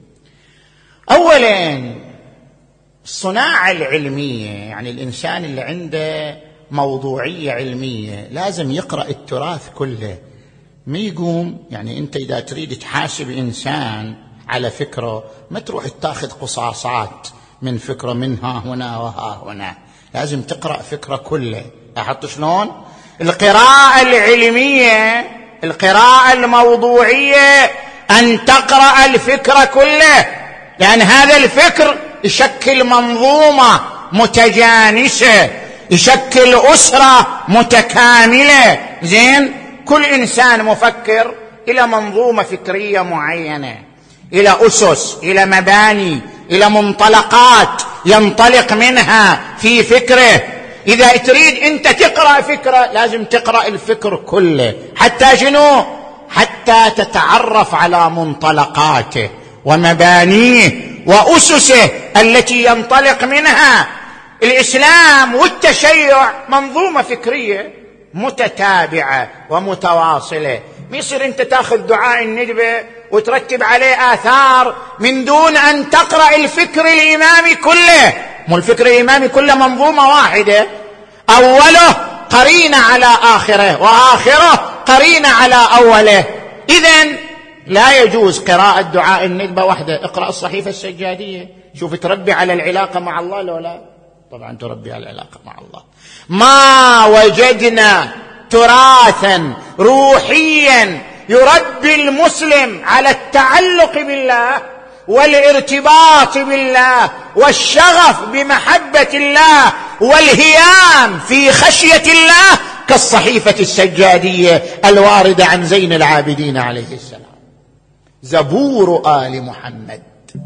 Speaker 2: أولا، الصناعة العلمية، يعني الإنسان اللي عنده موضوعية علمية لازم يقرأ التراث كله، ما يقوم يعني أنت إذا تريد تحاسب إنسان على فكره ما تروح تاخذ قصاصات من فكره من ها هنا وها هنا، لازم تقرأ فكرة كله. لاحظت شلون؟ القراءة العلمية، القراءة الموضوعية، أن تقرأ الفكرة كله، لأن هذا الفكر يشكل منظومة متجانسة، يشكل أسرة متكاملة. زين، كل إنسان مفكر إلى منظومة فكرية معينة، إلى أسس، إلى مباني، إلى منطلقات ينطلق منها في فكره. إذا تريد أنت تقرأ فكرة لازم تقرأ الفكر كله، حتى شنو؟ حتى تتعرف على منطلقاته ومبانيه وأسسه التي ينطلق منها. الإسلام والتشيع منظومة فكرية متتابعة ومتواصلة. ما يصير أنت تأخذ دعاء الندبة وترتب عليه آثار من دون أن تقرأ الفكر الإمامي كله. مو الفكر الإمامي كله منظومة واحدة، أوله قرينة على آخره وآخره قرينة على أوله. إذن لا يجوز قراءة دعاء الندبة وحده. اقرأ الصحيفة السجادية، شوف تربي على العلاقة مع الله لو لا؟ طبعا تربي على العلاقة مع الله. ما وجدنا تراثا روحيا يربي المسلم على التعلق بالله والارتباط بالله والشغف بمحبة الله والهيام في خشية الله كالصحيفة السجادية الواردة عن زين العابدين عليه السلام. زبور آل محمد.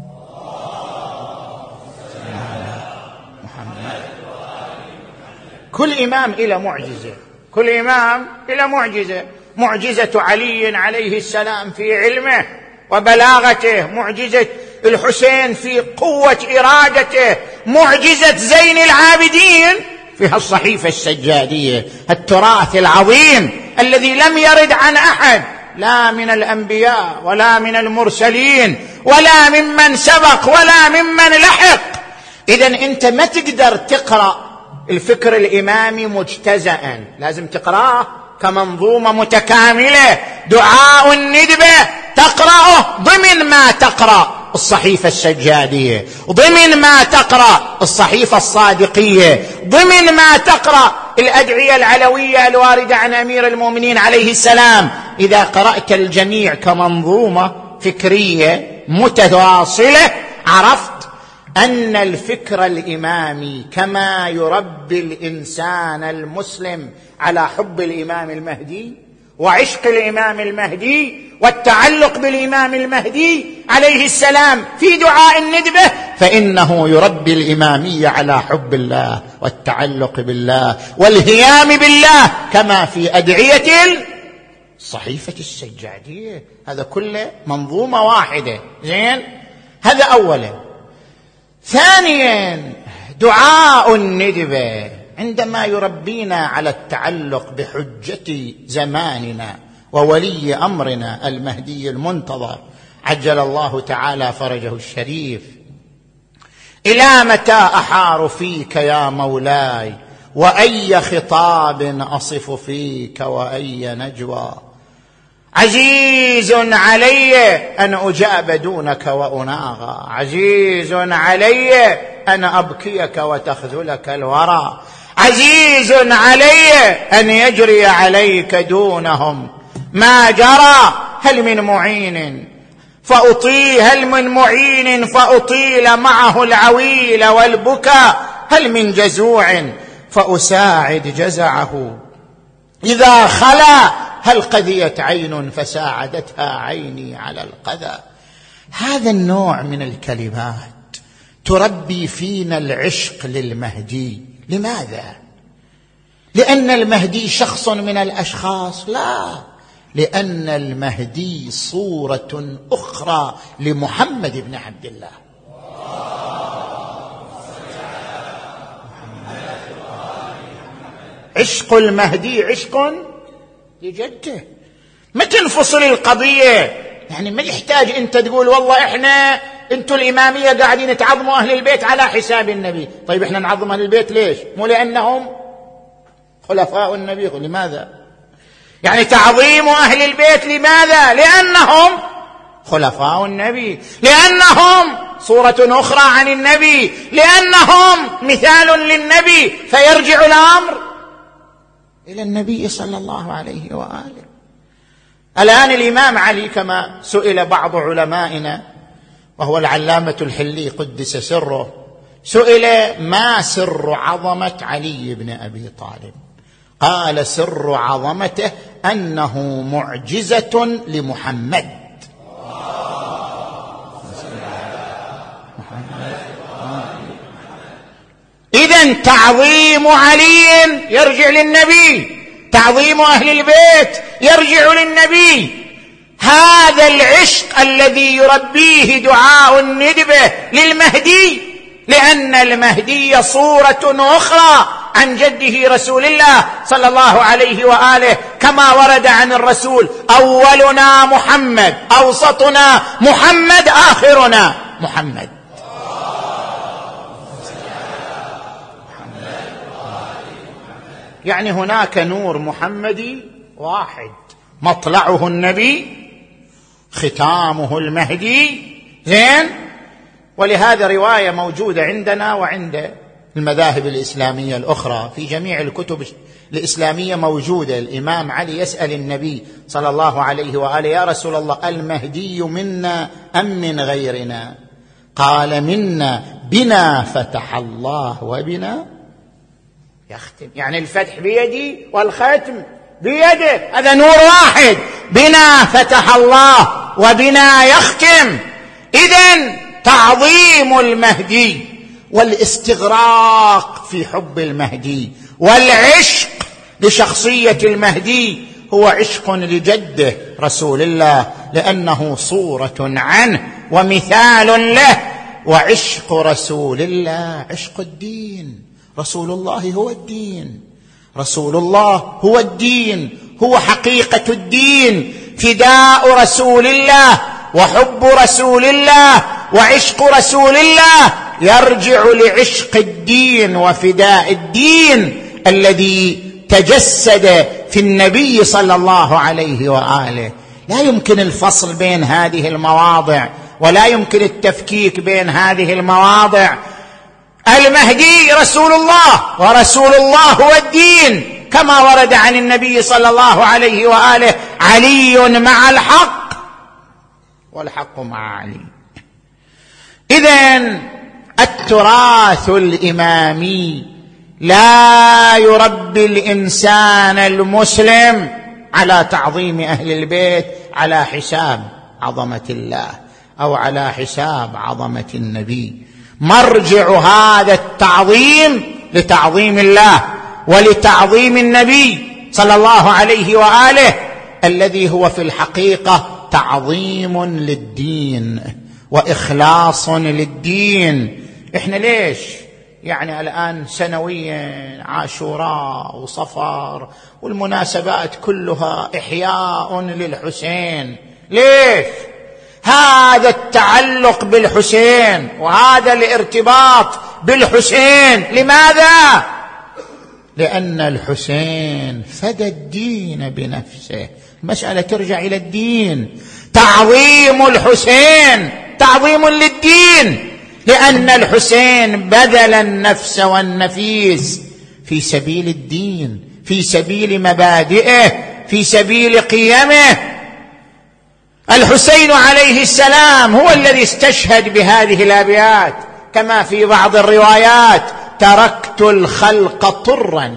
Speaker 2: كل إمام إلى معجزة، كل إمام إلى معجزة. معجزة علي عليه السلام في علمه وبلاغته، معجزة الحسين في قوة إرادته، معجزة زين العابدين في الصحيفة السجادية، التراث العظيم الذي لم يرد عن أحد، لا من الأنبياء ولا من المرسلين ولا ممن سبق ولا ممن لحق. إذن أنت ما تقدر تقرأ الفكر الإمامي مجتزأ، لازم تقرأه كمنظومة متكاملة. دعاء الندبة تقرأه ضمن ما تقرأ الصحيفة السجادية، ضمن ما تقرأ الصحيفة الصادقية، ضمن ما تقرأ الأدعية العلوية الواردة عن أمير المؤمنين عليه السلام. إذا قرأت الجميع كمنظومة فكرية متواصلة عرفت أن الفكر الإمامي كما يربي الإنسان المسلم على حب الإمام المهدي وعشق الإمام المهدي والتعلق بالإمام المهدي عليه السلام في دعاء الندبة، فإنه يربي الإمامية على حب الله والتعلق بالله والهيام بالله كما في أدعية الصحيفة السجادية. هذا كله منظومة واحدة. زين، هذا أولا. ثانيا، دعاء الندبة عندما يربينا على التعلق بحجة زماننا وولي أمرنا المهدي المنتظر عجل الله تعالى فرجه الشريف. إلى متى أحار فيك يا مولاي، وأي خطاب أصف فيك، وأي نجوى. عزيز علي أن أجاب دونك وأناغى، عزيز علي أن أبكيك وتخذلك الورى، عزيز علي أن يجري عليك دونهم ما جرى. هل من معين فأطيل معه العويل والبكاء، هل من جزوع فأساعد جزعه إذا خلا، هل قذيت عين فساعدتها عيني على القذى. هذا النوع من الكلمات تربي فينا العشق للمهدي. لماذا؟ لأن المهدي شخص من الأشخاص؟ لا، لأن المهدي صورة أخرى لمحمد بن عبد الله. عشق المهدي عشق لجده، ما تنفصل القضية. يعني ما يحتاج أنت تقول والله أنتوا الإمامية قاعدين تعظموا أهل البيت على حساب النبي. طيب إحنا نعظم أهل البيت ليش؟ مو لأنهم خلفاء النبي؟ لماذا؟ يعني تعظيم أهل البيت لماذا؟ لأنهم خلفاء النبي، لأنهم صورة أخرى عن النبي، لأنهم مثال للنبي، فيرجع الأمر إلى النبي صلى الله عليه وآله. الآن الإمام علي كما سئل بعض علمائنا وهو العلامة الحلي قدس سره، سئل ما سر عظمة علي بن أبي طالب؟ قال سر عظمته أنه معجزة لمحمد. إذن تعظيم علي يرجع للنبي، تعظيم أهل البيت يرجع للنبي. هذا العشق الذي يربيه دعاء الندبة للمهدي، لأن المهدي صورة أخرى عن جده رسول الله صلى الله عليه وآله، كما ورد عن الرسول: أولنا محمد، أوسطنا محمد، آخرنا محمد. يعني هناك نور محمدي واحد، مطلعه النبي، ختامه المهدي. زين، ولهذا رواية موجودة عندنا وعند المذاهب الإسلامية الأخرى في جميع الكتب الإسلامية موجودة. الإمام علي يسأل النبي صلى الله عليه وآله: يا رسول الله، المهدي منا أم من غيرنا؟ قال: منا، بنا فتح الله وبنا يختم. يعني الفتح بيدي والختم بيده، هذا نور واحد. بنا فتح الله وبنا يختم. إذن تعظيم المهدي والاستغراق في حب المهدي والعشق لشخصية المهدي هو عشق لجده رسول الله، لأنه صورة عنه ومثال له. وعشق رسول الله عشق الدين. رسول الله هو الدين، رسول الله هو الدين، هو حقيقة الدين. فداء رسول الله وحب رسول الله وعشق رسول الله يرجع لعشق الدين وفداء الدين الذي تجسد في النبي صلى الله عليه وآله. لا يمكن الفصل بين هذه المواضع، ولا يمكن التفكيك بين هذه المواضع. المهدي رسول الله، ورسول الله هو الدين، كما ورد عن النبي صلى الله عليه وآله: علي مع الحق والحق مع علي. إذن التراث الإمامي لا يربي الإنسان المسلم على تعظيم أهل البيت على حساب عظمة الله أو على حساب عظمة النبي. مرجع هذا التعظيم لتعظيم الله ولتعظيم النبي صلى الله عليه وآله، الذي هو في الحقيقة تعظيم للدين وإخلاص للدين. إحنا ليش يعني الآن سنويا عاشوراء وصفر والمناسبات كلها إحياء للحسين؟ ليش؟ هذا التعلق بالحسين وهذا الارتباط بالحسين. لماذا؟ لأن الحسين فدى الدين بنفسه. المسألة ترجع إلى الدين. تعظيم الحسين تعظيم للدين، لأن الحسين بذل النفس والنفيس في سبيل الدين، في سبيل مبادئه، في سبيل قيمه. الحسين عليه السلام هو الذي استشهد بهذه الأبيات، كما في بعض الروايات: تركت الخلق طرا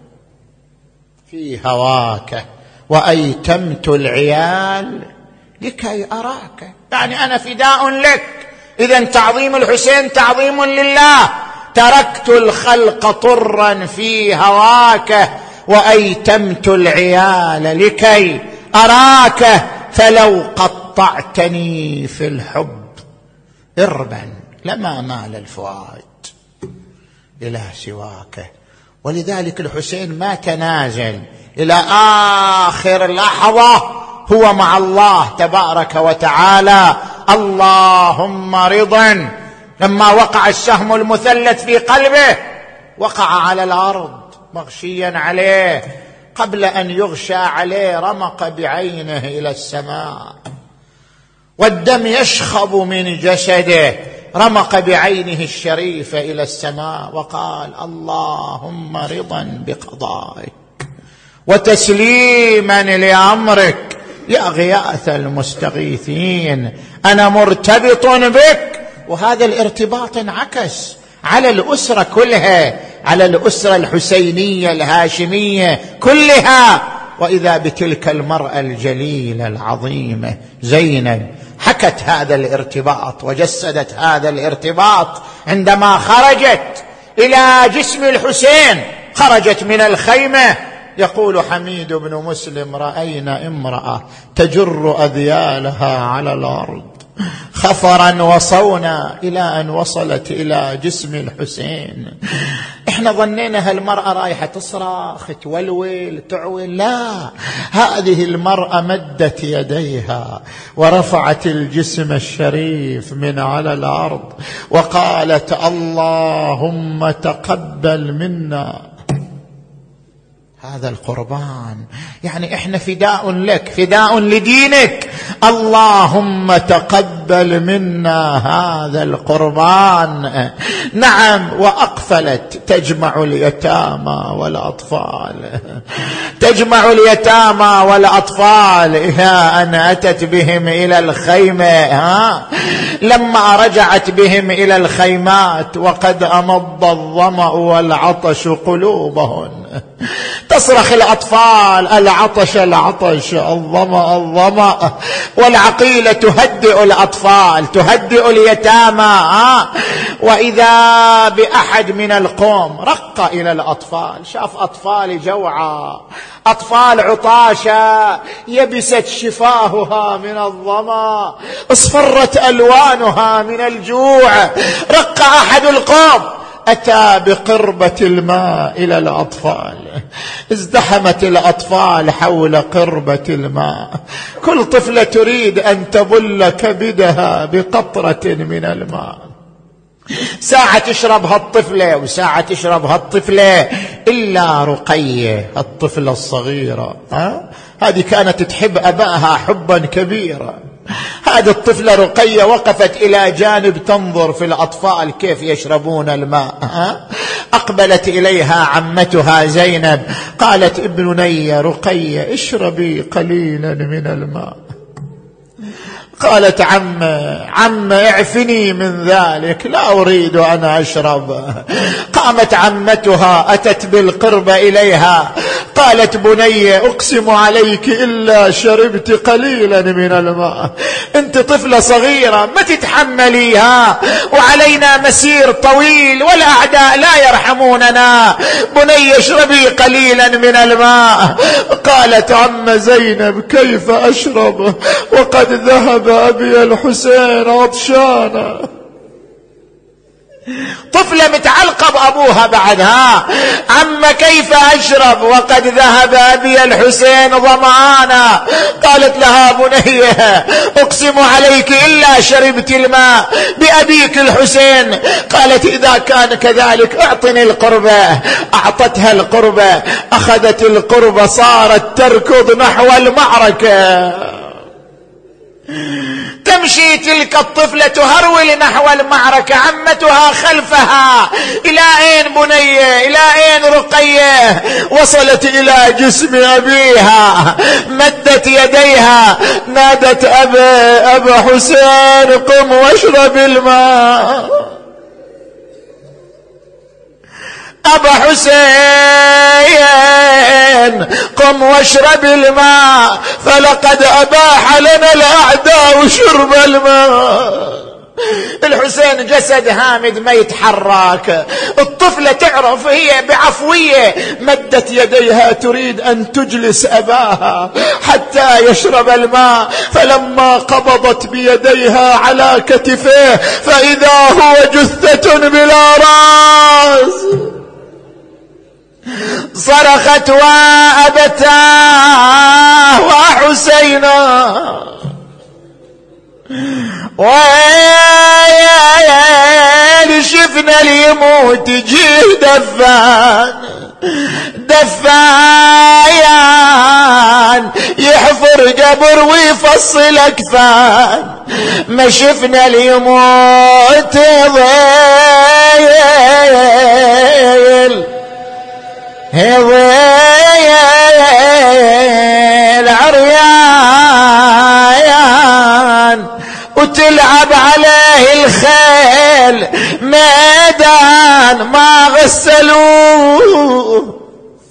Speaker 2: في هواك وأيتمت العيال لكي أراك. يعني أنا فداء لك. إذن تعظيم الحسين تعظيم لله. تركت الخلق طرا في هواك وأيتمت العيال لكي أراك، فلو قطعتني في الحب إربا لما مال الفؤاد إلى سواك. ولذلك الحسين ما تنازل إلى آخر لحظة، هو مع الله تبارك وتعالى. اللهم رضا. لما وقع السهم المثلث في قلبه وقع على الأرض مغشيا عليه، قبل أن يغشى عليه رمق بعينه إلى السماء والدم يشخب من جسده، رمق بعينه الشريفة إلى السماء وقال: اللهم رضا بقضائك وتسليما لأمرك يا غياث المستغيثين، أنا مرتبط بك. وهذا الارتباط انعكس على الأسرة كلها، على الأسرة الحسينية الهاشمية كلها. وإذا بتلك المرأة الجليلة العظيمة زينب حكت هذا الارتباط وجسدت هذا الارتباط عندما خرجت إلى جسم الحسين. خرجت من الخيمة، يقول حميد بن مسلم: رأينا امرأة تجر أذيالها على الأرض خفرا وصونا إلى أن وصلت إلى جسم الحسين. احنا ظنينا هالمرأة رايحة تصرخ تولول تعول، لا، هذه المرأة مدت يديها ورفعت الجسم الشريف من على الأرض وقالت: اللهم تقبل منا هذا القربان. يعني احنا فداء لك، فداء لدينك، اللهم تقبل منا هذا القربان. نعم، وأقفلت تجمع اليتامى والأطفال، تجمع اليتامى والأطفال إلى أن أتت بهم إلى الخيمة. لما رجعت بهم إلى الخيمات وقد أمض الظمأ والعطش قلوبهن، تصرخ الأطفال: العطش العطش، الظمأ الظمأ. والعقيلة تهدئ الأطفال، تهدئ اليتامى. وإذا بأحد من القوم رق إلى الأطفال، شاف أطفال جوعى، أطفال عطاشة، يبست شفاهها من الظمأ، اصفرت ألوانها من الجوع. رق أحد القوم، أتى بقربة الماء إلى الأطفال، ازدحمت الأطفال حول قربة الماء، كل طفلة تريد أن تبل كبدها بقطرة من الماء. ساعة تشربها الطفلة وساعة تشربها الطفلة، إلا رقية الطفلة الصغيرة، هذه كانت تحب أباها حبا كبيرا. هذه الطفلة رقية وقفت إلى جانب تنظر في الأطفال كيف يشربون الماء. أقبلت إليها عمتها زينب، قالت: ابني رقية اشربي قليلا من الماء. قالت: عم اعفني من ذلك، لا أريد أن أشرب. قامت عمتها أتت بالقربة إليها، قالت: بني أقسم عليك إلا شربت قليلا من الماء، أنت طفلة صغيرة ما تتحمليها، وعلينا مسير طويل والأعداء لا يرحموننا، بني اشربي قليلا من الماء. قالت: عم زينب كيف أشرب وقد ذهب أبي الحسين عطشانا. طفلة متعلقة بأبوها بعدها، عم كيف أشرب وقد ذهب أبي الحسين ظمآنا. قالت لها: بني أقسم عليك إلا شربت الماء بأبيك الحسين. قالت: إذا كان كذلك أعطني القربة. أعطتها القربة، أخذت القربة، صارت تركض نحو المعركة. تمشي تلك الطفلة تهرول نحو المعركة، عمتها خلفها. إلى أين بنية؟ إلى أين رقية؟ وصلت إلى جسم أبيها، مدت يديها، نادت: أبا حسين قم واشرب الماء، أبا حسين قم واشرب الماء، فلقد أباح لنا الأعداء شرب الماء. الحسين جسد هامد ما يتحرك، الطفلة تعرف هي بعفوية مدت يديها تريد أن تجلس أباها حتى يشرب الماء، فلما قبضت بيديها على كتفيه فإذا هو جثة بلا رأس. صرخت: وأبتاه وحسينا، ويا شفنا ليموت جيه دفان يحفر قبر ويفصل أكفان، ما شفنا ليموت ضيل عريان وتلعب عليه الخيل، ميدان ما غسلوه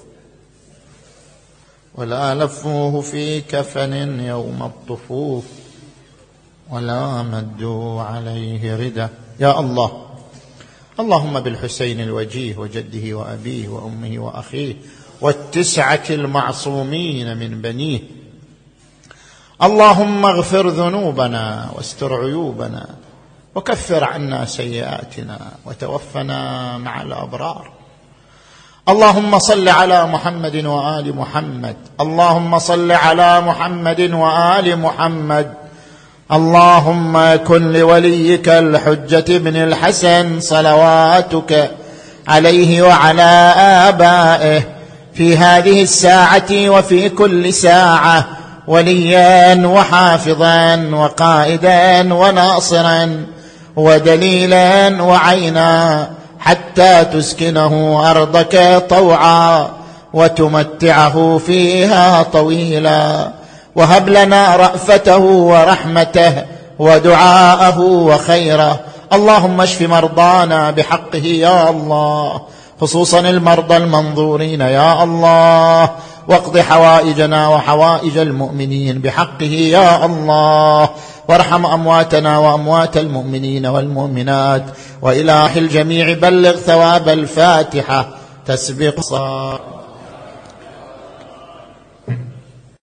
Speaker 2: ولا لفوه في كفن يوم الطفوف ولا مدوا عليه ردة. يا الله، اللهم بالحسين الوجيه وجده وأبيه وأمه وأخيه والتسعة المعصومين من بنيه، اللهم اغفر ذنوبنا واستر عيوبنا وكفر عنا سيئاتنا وتوفنا مع الأبرار. اللهم صل على محمد وآل محمد، اللهم صل على محمد وآل محمد. اللهم كن لوليك الحجة بن الحسن صلواتك عليه وعلى آبائه في هذه الساعة وفي كل ساعة، وليا وحافظا وقائدا وناصرا ودليلا وعينا، حتى تسكنه أرضك طوعا وتمتعه فيها طويلا، وهب لنا رأفته ورحمته ودعاءه وخيره. اللهم اشف مرضانا بحقه يا الله، خصوصا المرضى المنظورين يا الله، واقض حوائجنا وحوائج المؤمنين بحقه يا الله، وارحم أمواتنا وأموات المؤمنين والمؤمنات، وإله الجميع بلغ ثواب الفاتحة تسبق صلاة.